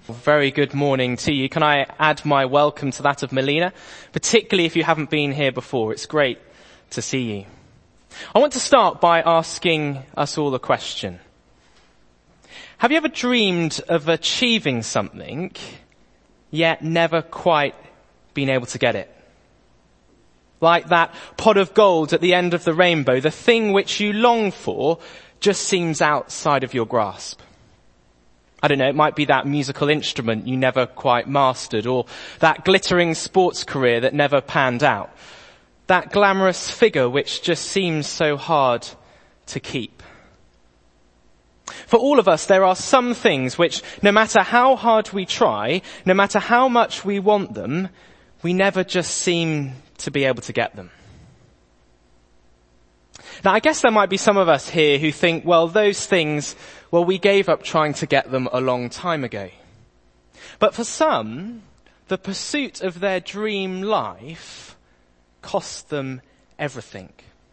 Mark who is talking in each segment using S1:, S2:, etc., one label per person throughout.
S1: Very good morning to you. Can I add my welcome to that of Melina, particularly if you haven't been here before. It's great to see you. I want to start by asking us all a question. Have you ever dreamed of achieving something, yet never quite been able to get it? Like that pot of gold at the end of the rainbow, the thing which you long for just seems outside of your grasp. I don't know, it might be that musical instrument you never quite mastered, or that glittering sports career that never panned out. That glamorous figure which just seems so hard to keep. For all of us, there are some things which, no matter how hard we try, no matter how much we want them, we never just seem to be able to get them. Now, I guess there might be some of us here who think, well, those things, we gave up trying to get them a long time ago. But for some, the pursuit of their dream life cost them everything.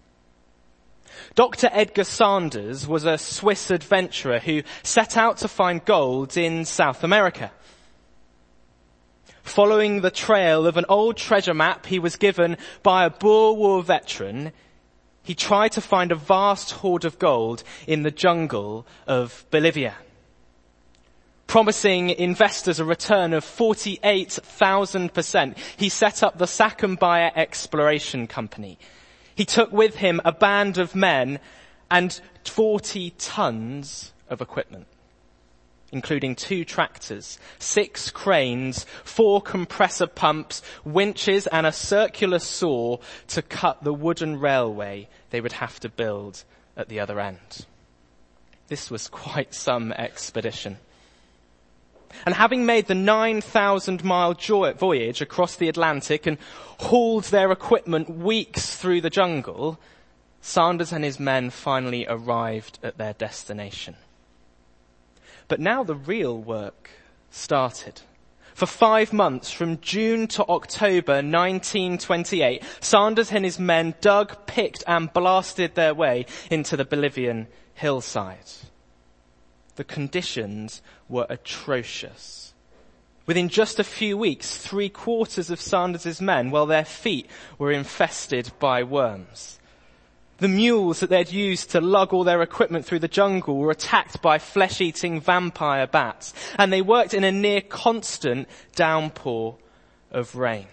S1: Dr. Edgar Sanders was a Swiss adventurer who set out to find gold in South America. Following the trail of an old treasure map he was given by a Boer War veteran, he tried to find a vast hoard of gold in the jungle of Bolivia. Promising investors a return of 48,000%, he set up the Sacambaya Exploration Company. He took with him a band of men and 40 tons of equipment, including 2 tractors, 6 cranes, 4 compressor pumps, winches and a circular saw to cut the wooden railway they would have to build at the other end. This was quite some expedition. And having made the 9,000-mile voyage across the Atlantic and hauled their equipment weeks through the jungle, Sanders and his men finally arrived at their destination. But now the real work started. For 5 months, from June to October 1928, Sanders and his men dug, picked and blasted their way into the Bolivian hillside. The conditions were atrocious. Within just a few weeks, 3/4 of Sanders' men, their feet were infested by worms. The mules that they'd used to lug all their equipment through the jungle were attacked by flesh-eating vampire bats, and they worked in a near constant downpour of rain.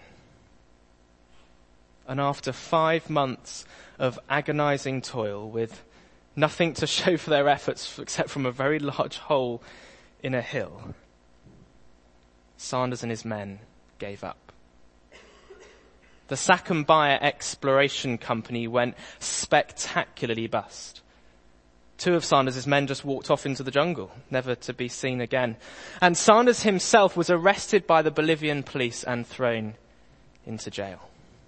S1: And after 5 months of agonizing toil with nothing to show for their efforts except from a very large hole in a hill, Sanders and his men gave up. The Sacambaya Exploration Company went spectacularly bust. 2 of Sanders' men just walked off into the jungle, never to be seen again. And Sanders himself was arrested by the Bolivian police and thrown into jail.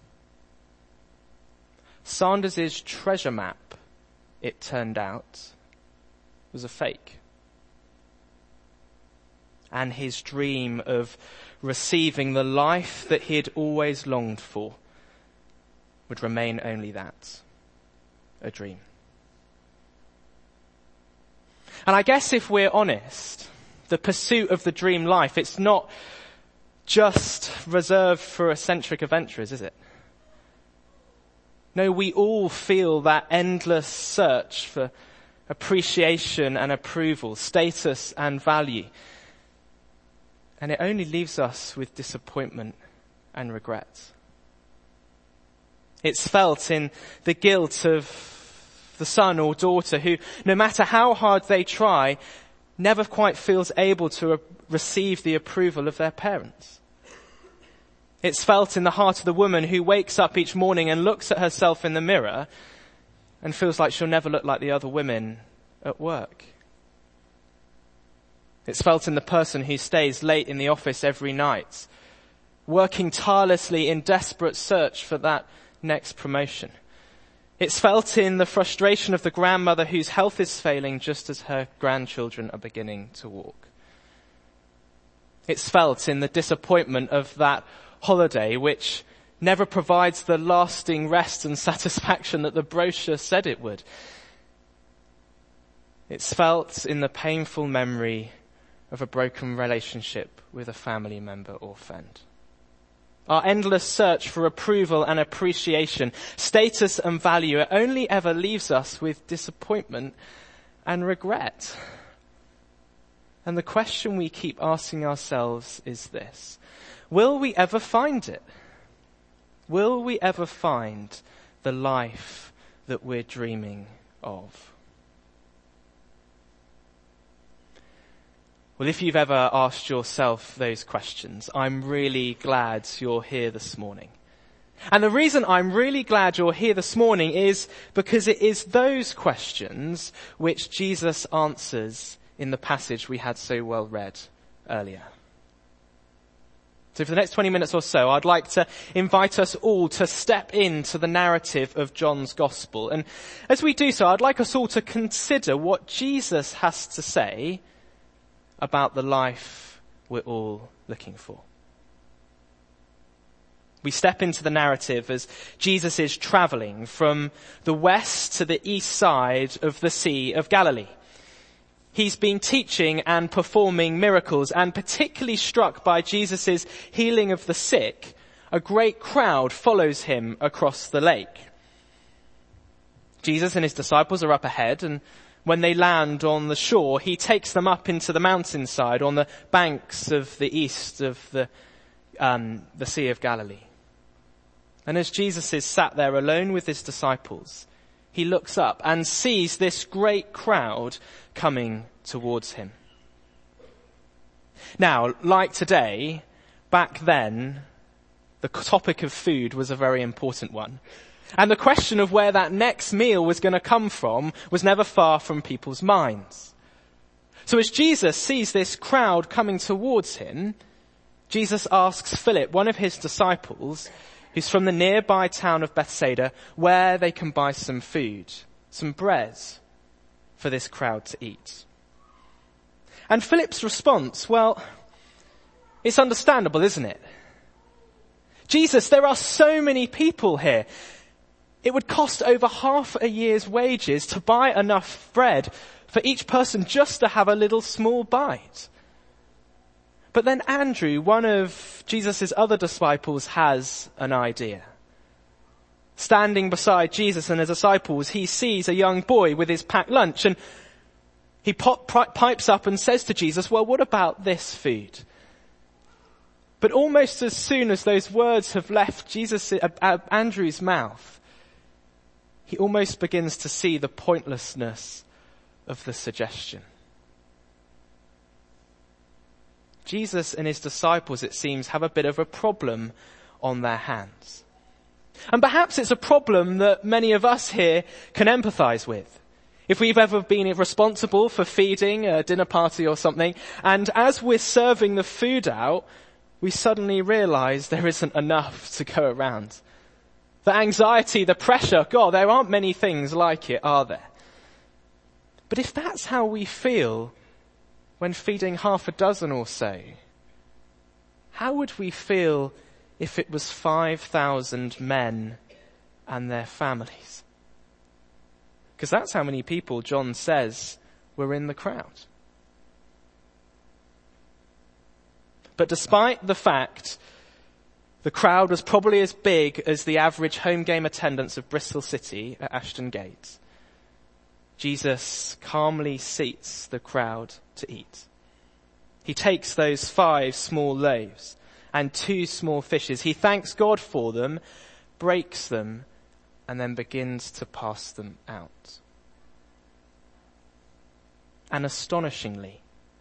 S1: Sanders' treasure map, it turned out, was a fake. And his dream of receiving the life that he had always longed for would remain only that, a dream. And I guess if we're honest, the pursuit of the dream life, it's not just reserved for eccentric adventurers, is it? No, we all feel that endless search for appreciation and approval, status and value. And it only leaves us with disappointment and regret. It's felt in the guilt of the son or daughter who, no matter how hard they try, never quite feels able to receive the approval of their parents. It's felt in the heart of the woman who wakes up each morning and looks at herself in the mirror and feels like she'll never look like the other women at work. It's felt in the person who stays late in the office every night, working tirelessly in desperate search for that next promotion. It's felt in the frustration of the grandmother whose health is failing just as her grandchildren are beginning to walk. It's felt in the disappointment of that holiday which never provides the lasting rest and satisfaction that the brochure said it would. It's felt in the painful memory of a broken relationship with a family member or friend. Our endless search for approval and appreciation, status and value, it only ever leaves us with disappointment and regret. And the question we keep asking ourselves is this: will we ever find it? Will we ever find the life that we're dreaming of? Well, if you've ever asked yourself those questions, I'm really glad you're here this morning. And the reason I'm really glad you're here this morning is because it is those questions which Jesus answers in the passage we had so well read earlier. So for the next 20 minutes or so, I'd like to invite us all to step into the narrative of John's Gospel. And as we do so, I'd like us all to consider what Jesus has to say about the life we're all looking for. We step into the narrative as Jesus is traveling from the west to the east side of the Sea of Galilee. He's been teaching and performing miracles, and particularly struck by Jesus' healing of the sick, a great crowd follows him across the lake. Jesus and his disciples are up ahead, and when they land on the shore, he takes them up into the mountainside on the banks of the east of the Sea of Galilee. And as Jesus is sat there alone with his disciples, he looks up and sees this great crowd coming towards him. Now, like today, back then, the topic of food was a very important one. And the question of where that next meal was going to come from was never far from people's minds. So as Jesus sees this crowd coming towards him, Jesus asks Philip, one of his disciples, who's from the nearby town of Bethsaida, where they can buy some food, some bread for this crowd to eat. And Philip's response, well, it's understandable, isn't it? Jesus, there are so many people here. It would cost over half a year's wages to buy enough bread for each person just to have a little small bite. But then Andrew, one of Jesus' other disciples, has an idea. Standing beside Jesus and his disciples, he sees a young boy with his packed lunch, and he pipes up and says to Jesus, well, what about this food? But almost as soon as those words have left Andrew's mouth, he almost begins to see the pointlessness of the suggestion. Jesus and his disciples, it seems, have a bit of a problem on their hands. And perhaps it's a problem that many of us here can empathize with. If we've ever been responsible for feeding a dinner party or something, and as we're serving the food out, we suddenly realize there isn't enough to go around. The anxiety, the pressure, God, there aren't many things like it, are there? But if that's how we feel when feeding half a dozen or so, how would we feel if it was 5,000 men and their families? Because that's how many people John says were in the crowd. But despite the fact the crowd was probably as big as the average home game attendance of Bristol City at Ashton Gate, Jesus calmly seats the crowd to eat. He takes those 5 small loaves and 2 small fishes. He thanks God for them, breaks them, and then begins to pass them out. And astonishingly,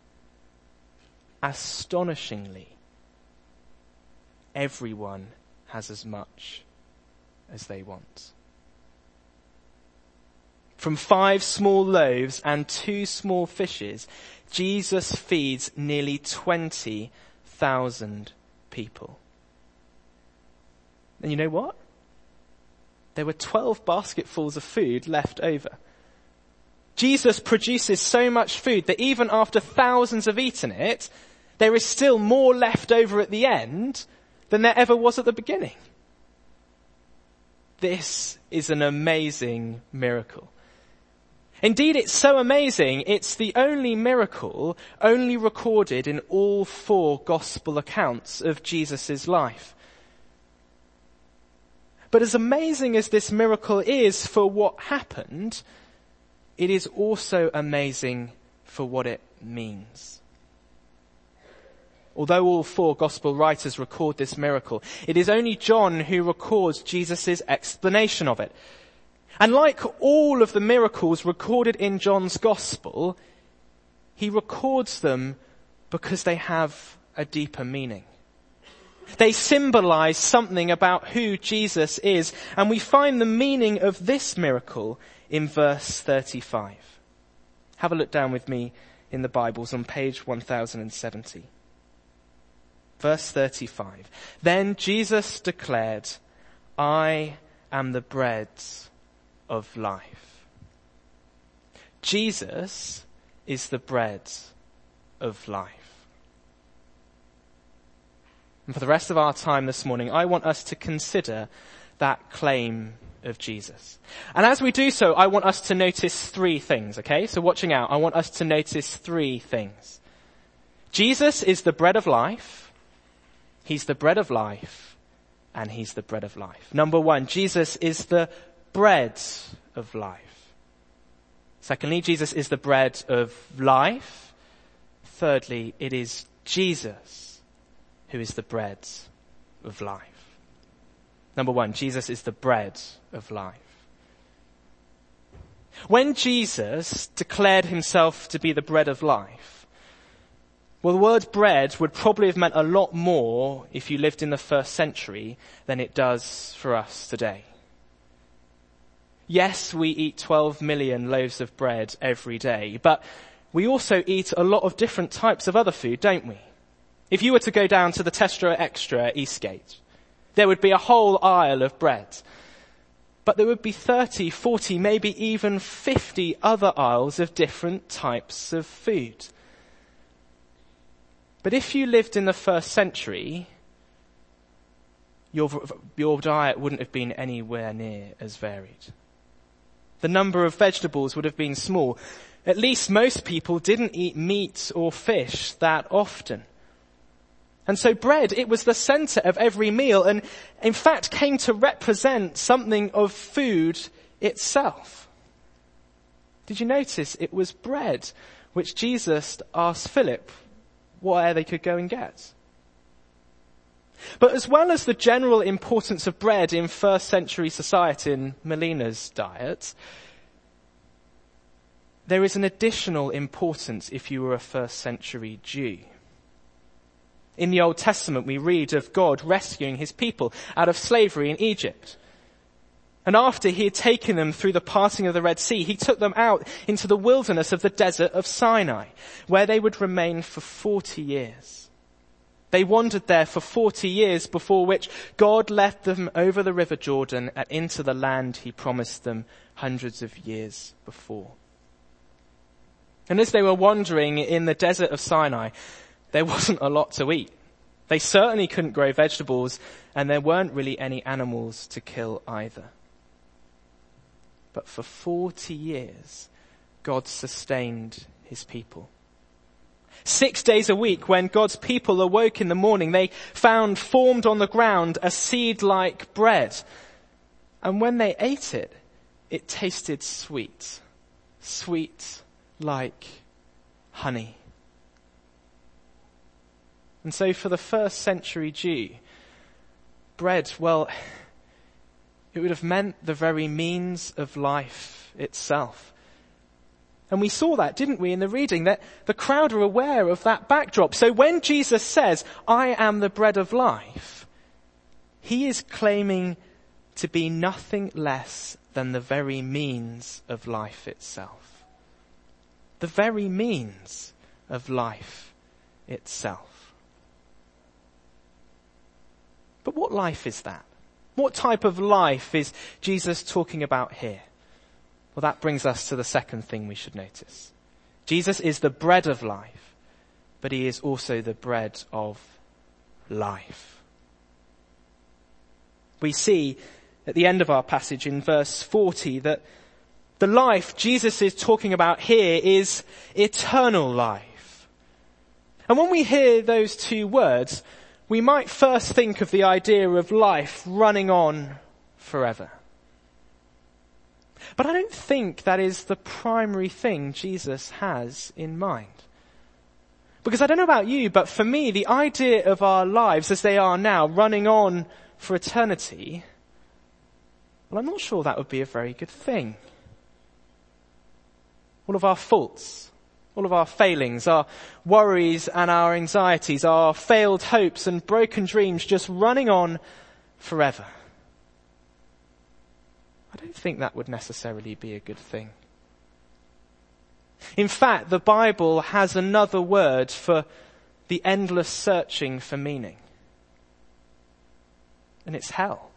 S1: everyone has as much as they want. From 5 small loaves and 2 small fishes, Jesus feeds nearly 20,000 people. And you know what? There were 12 basketfuls of food left over. Jesus produces so much food that even after thousands have eaten it, there is still more left over at the end than there ever was at the beginning. This is an amazing miracle. Indeed, it's so amazing, it's the only miracle only recorded in all 4 gospel accounts of Jesus' life. But as amazing as this miracle is for what happened, it is also amazing for what it means. Although all 4 gospel writers record this miracle, it is only John who records Jesus' explanation of it. And like all of the miracles recorded in John's gospel, he records them because they have a deeper meaning. They symbolize something about who Jesus is, and we find the meaning of this miracle in verse 35. Have a look down with me in the Bibles on page 1070. Verse 35. Then Jesus declared, I am the bread of life. Jesus is the bread of life. And for the rest of our time this morning, I want us to consider that claim of Jesus. And as we do so, I want us to notice 3 things, okay? So watching out, I want us to notice 3 things. Jesus is the bread of life, he's the bread of life, and he's the bread of life. Number 1, Jesus is the bread of life. Secondly, Jesus is the bread of life. Thirdly, it is Jesus who is the bread of life. Number 1, Jesus is the bread of life. When Jesus declared himself to be the bread of life, well, the word bread would probably have meant a lot more if you lived in the 1st century than it does for us today. Yes, we eat 12 million loaves of bread every day, but we also eat a lot of different types of other food, don't we? If you were to go down to the Tesco Extra at Eastgate, there would be a whole aisle of bread. But there would be 30, 40, maybe even 50 other aisles of different types of food. But if you lived in the 1st century, your diet wouldn't have been anywhere near as varied. The number of vegetables would have been small. At least most people didn't eat meat or fish that often. And so bread, it was the center of every meal and in fact came to represent something of food itself. Did you notice it was bread which Jesus asked Philip where they could go and get? But as well as the general importance of bread in 1st century society in Melina's diet, there is an additional importance if you were a 1st century Jew. In the Old Testament, we read of God rescuing his people out of slavery in Egypt. And after he had taken them through the parting of the Red Sea, he took them out into the wilderness of the desert of Sinai, where they would remain for 40 years. They wandered there for 40 years, before which God led them over the river Jordan and into the land he promised them hundreds of years before. And as they were wandering in the desert of Sinai, there wasn't a lot to eat. They certainly couldn't grow vegetables, and there weren't really any animals to kill either. But for 40 years, God sustained his people. 6 days a week, when God's people awoke in the morning, they found formed on the ground a seed-like bread. And when they ate it, it tasted sweet. Sweet like honey. And so for the 1st century Jew, bread, well, it would have meant the very means of life itself. And we saw that, didn't we, in the reading, that the crowd are aware of that backdrop. So when Jesus says, I am the bread of life, he is claiming to be nothing less than the very means of life itself. The very means of life itself. But what life is that? What type of life is Jesus talking about here? Well, that brings us to the second thing we should notice. Jesus is the bread of life, but he is also the bread of life. We see at the end of our passage in verse 40 that The life Jesus is talking about here is eternal life. And when we hear those two words, we might first think of the idea of life running on forever. But I don't think that is the primary thing Jesus has in mind. Because I don't know about you, but for me, the idea of our lives as they are now, running on for eternity, well, I'm not sure that would be a very good thing. All of our faults, all of our failings, our worries and our anxieties, our failed hopes and broken dreams just running on forever. I don't think that would necessarily be a good thing. In fact, the Bible has another word for the endless searching for meaning. And it's hell.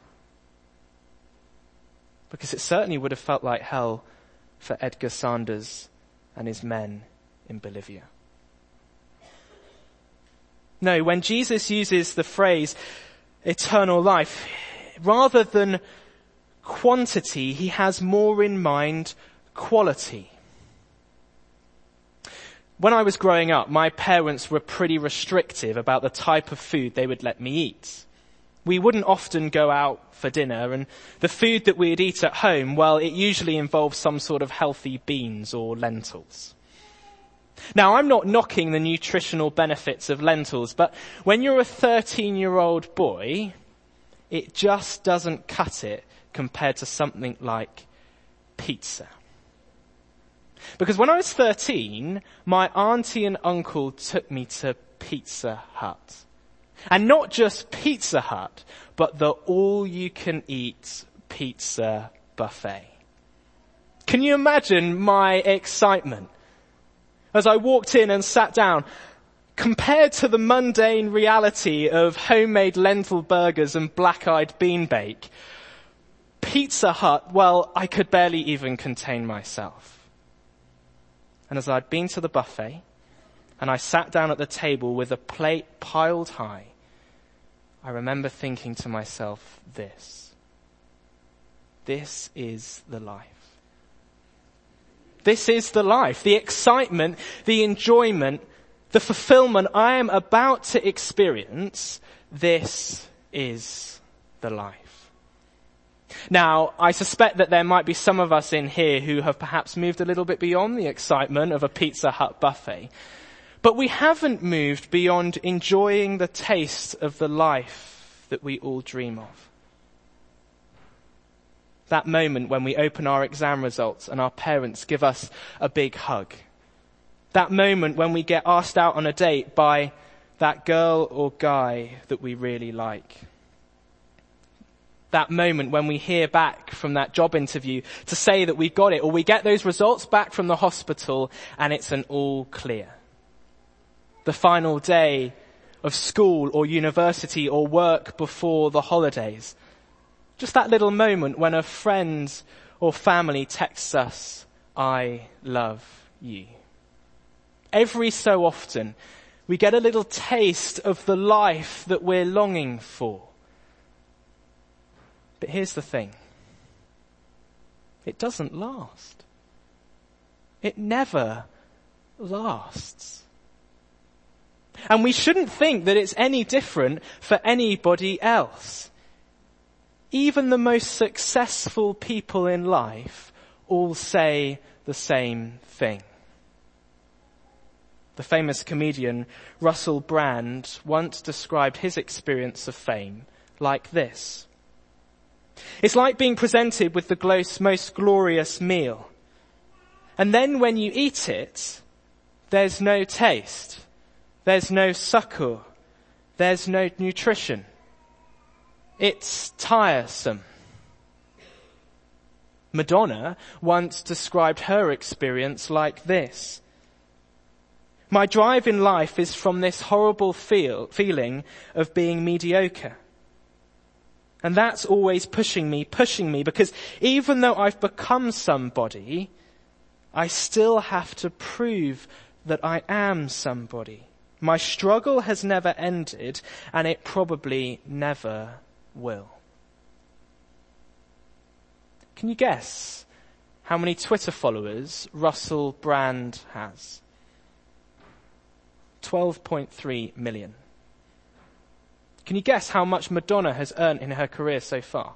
S1: Because it certainly would have felt like hell for Edgar Sanders and his men in Bolivia. No, when Jesus uses the phrase eternal life, rather than quantity, he has more in mind quality. When I was growing up, my parents were pretty restrictive about the type of food they would let me eat. We wouldn't often go out for dinner, and the food that we'd eat at home, well, it usually involved some sort of healthy beans or lentils. Now, I'm not knocking the nutritional benefits of lentils, but when you're a 13-year-old boy, it just doesn't cut it compared to something like pizza. Because when I was 13, my auntie and uncle took me to Pizza Hut. And not just Pizza Hut, but the all-you-can-eat pizza buffet. Can you imagine my excitement as I walked in and sat down, compared to the mundane reality of homemade lentil burgers and black-eyed bean bake? Pizza Hut, well, I could barely even contain myself. And as I'd been to the buffet, and I sat down at the table with a plate piled high, I remember thinking to myself this is the life. This is the life, the excitement, the enjoyment, the fulfillment I am about to experience. This is the life. Now, I suspect that there might be some of us in here who have perhaps moved a little bit beyond the excitement of a Pizza Hut buffet. But we haven't moved beyond enjoying the taste of the life that we all dream of. That moment when we open our exam results and our parents give us a big hug. That moment when we get asked out on a date by that girl or guy that we really like. That moment when we hear back from that job interview to say that we got it, or we get those results back from the hospital and it's an all clear. The final day of school or university or work before the holidays. Just that little moment when a friend or family texts us, I love you. Every so often, we get a little taste of the life that we're longing for. But here's the thing. It doesn't last. It never lasts. And we shouldn't think that it's any different for anybody else. Even the most successful people in life all say the same thing. The famous comedian Russell Brand once described his experience of fame like this. It's like being presented with the most glorious meal. And then when you eat it, there's no taste. There's no succour. There's no nutrition. It's tiresome. Madonna once described her experience like this. My drive in life is from this horrible feeling of being mediocre. And that's always pushing me, because even though I've become somebody, I still have to prove that I am somebody. My struggle has never ended, and it probably never will. Can you guess how many Twitter followers Russell Brand has? 12.3 million. Can you guess how much Madonna has earned in her career so far?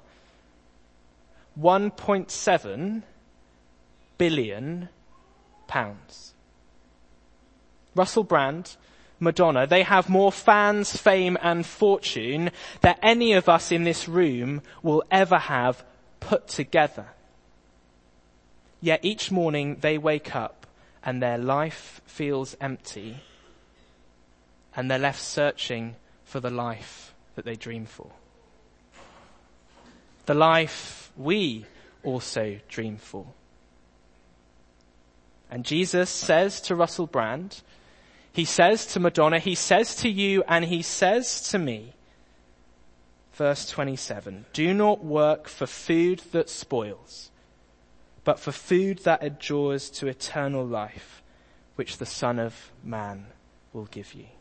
S1: 1.7 billion pounds. Russell Brand, Madonna, they have more fans, fame and fortune than any of us in this room will ever have put together. Yet each morning they wake up and their life feels empty and they're left searching for the life that they dream for. The life we also dream for. And Jesus says to Russell Brand, he says to Madonna, he says to you, and he says to me, verse 27, do not work for food that spoils, but for food that endures to eternal life, which the Son of Man will give you.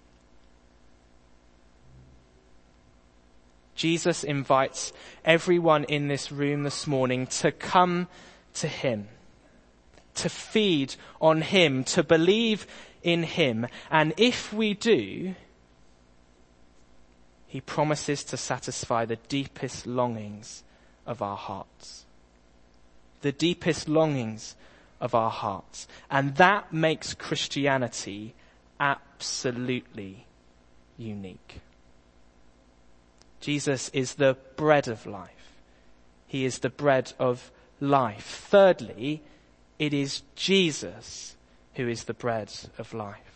S1: Jesus invites everyone in this room this morning to come to him, to feed on him, to believe in him. And if we do, he promises to satisfy the deepest longings of our hearts. The deepest longings of our hearts. And that makes Christianity absolutely unique. Jesus is the bread of life. He is the bread of life. Thirdly, it is Jesus who is the bread of life.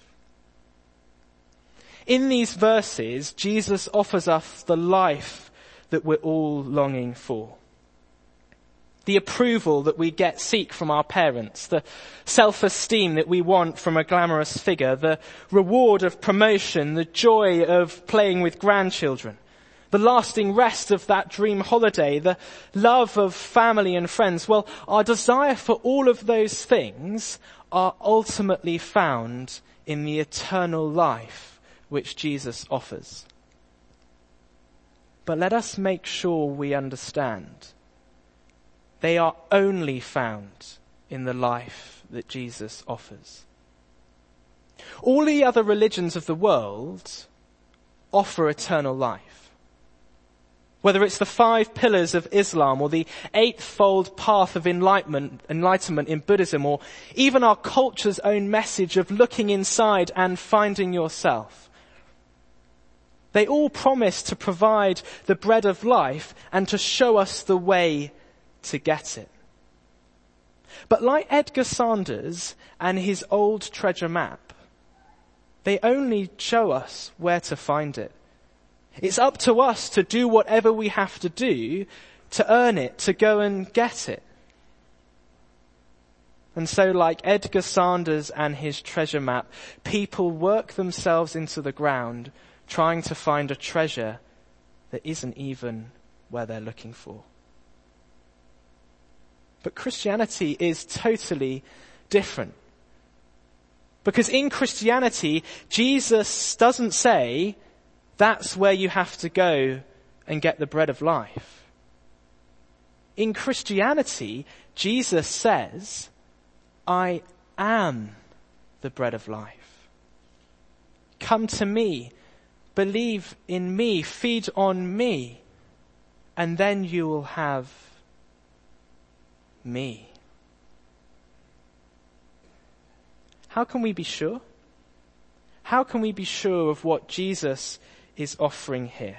S1: In these verses, Jesus offers us the life that we're all longing for. The approval that we seek from our parents, the self-esteem that we want from a glamorous figure, the reward of promotion, the joy of playing with grandchildren, the lasting rest of that dream holiday, the love of family and friends. Well, our desire for all of those things are ultimately found in the eternal life which Jesus offers. But let us make sure we understand. They are only found in the life that Jesus offers. All the other religions of the world offer eternal life. Whether it's the 5 pillars of Islam or the 8-fold path of enlightenment in Buddhism, or even our culture's own message of looking inside and finding yourself. They all promise to provide the bread of life and to show us the way to get it. But like Edgar Sanders and his old treasure map, they only show us where to find it. It's up to us to do whatever we have to do to earn it, to go and get it. And so like Edgar Sanders and his treasure map, people work themselves into the ground trying to find a treasure that isn't even where they're looking for. But Christianity is totally different. Because in Christianity, Jesus doesn't say, that's where you have to go and get the bread of life. In Christianity, Jesus says, I am the bread of life. Come to me, believe in me, feed on me, and then you will have me. How can we be sure? How can we be sure of what Jesus is offering here?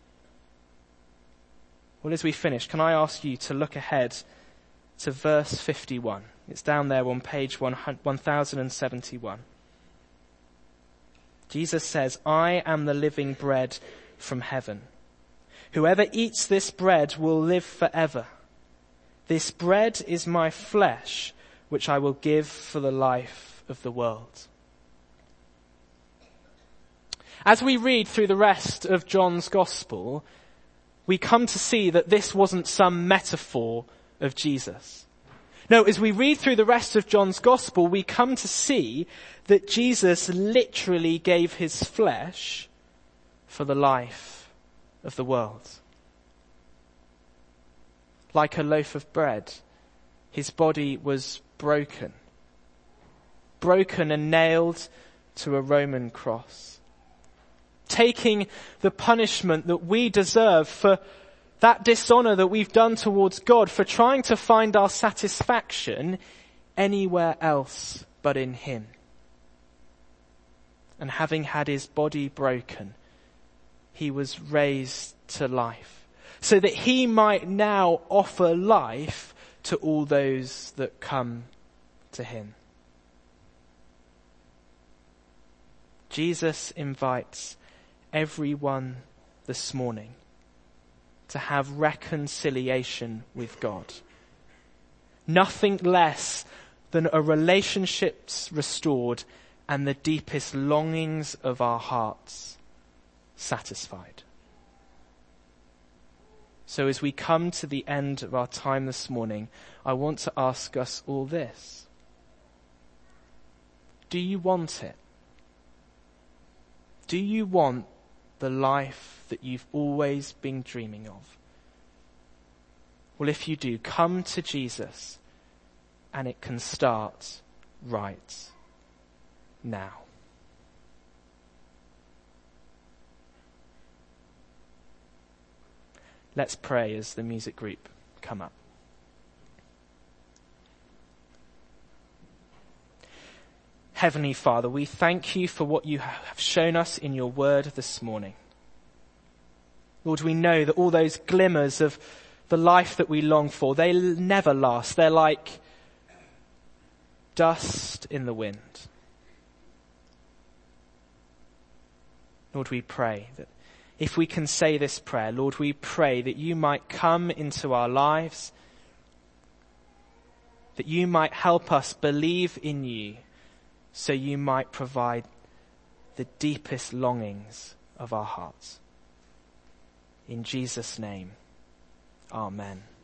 S1: Well, as we finish, can I ask you to look ahead to verse 51. It's down there on page 1071. Jesus says, I am the living bread from heaven. Whoever eats this bread will live forever. This bread is my flesh, which I will give for the life of the world. As we read through the rest of John's Gospel, we come to see that this wasn't some metaphor of Jesus. No, as we read through the rest of John's Gospel, we come to see that Jesus literally gave his flesh for the life of the world. Like a loaf of bread, his body was broken and nailed to a Roman cross, taking the punishment that we deserve for that dishonor that we've done towards God, for trying to find our satisfaction anywhere else but in him. And having had his body broken, he was raised to life, so that he might now offer life to all those that come to him. Jesus invites everyone this morning to have reconciliation with God. Nothing less than a relationships restored and the deepest longings of our hearts satisfied. So as we come to the end of our time this morning, I want to ask us all this. Do you want it? Do you want the life that you've always been dreaming of? Well, if you do, come to Jesus, and it can start right now. Let's pray as the music group come up. Heavenly Father, we thank you for what you have shown us in your word this morning. Lord, we know that all those glimmers of the life that we long for, they never last. They're like dust in the wind. Lord, we pray that if we can say this prayer, Lord, we pray that you might come into our lives, that you might help us believe in you, so you might provide the deepest longings of our hearts. In Jesus' name, amen.